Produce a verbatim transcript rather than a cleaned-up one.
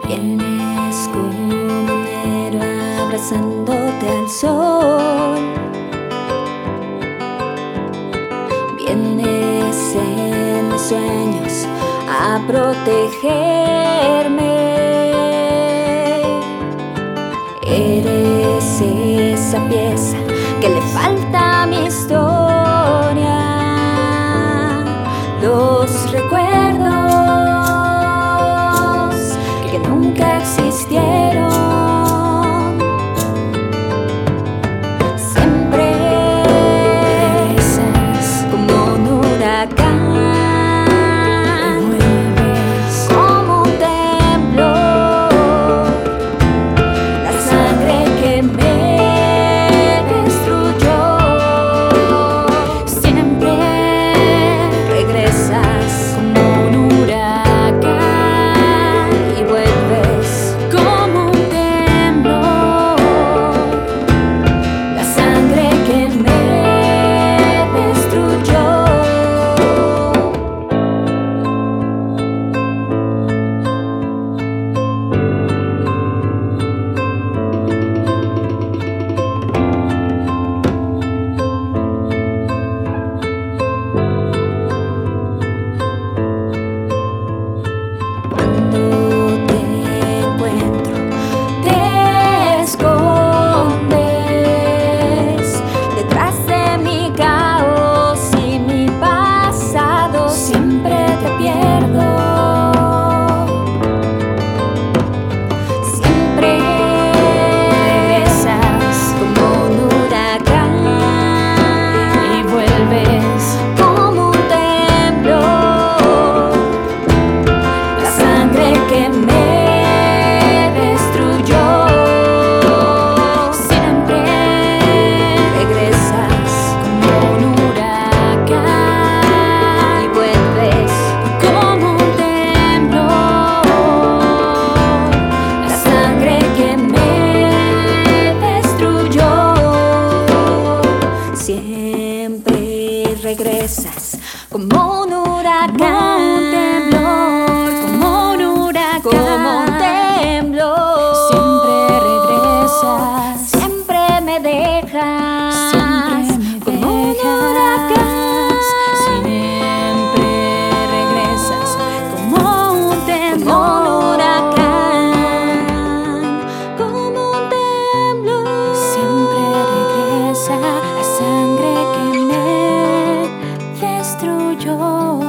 Vienes como un héroe abrazándote al sol. Vienes en mis sueños a protegerme. Eres esa pieza que le falta a mi historia. Los recuerdos que nunca existieron. Siempre regresas como un huracán y vuelves como un temblor. La sangre que me destruyó. Siempre regresas como un huracán y vuelves como un temblor. La sangre que me destruyó. Cuando te encuentro, te escondes detrás de mi caos y mi pasado. Siempre te pierdo. Siempre regresas como un huracán y vuelves como un temblor. La sangre que me destruyó. Siempre regresas como un huracán y vuelves como un temblor. La sangre que me destruyó. Siempre regresas como un huracán, un temblor, como un huracán, como un temblor. Siempre regresas, siempre me dejas, siempre me como un huracán. Siempre regresas como un temblor, como un huracán, como un temblor. Siempre regresa la sangre que me destruyó.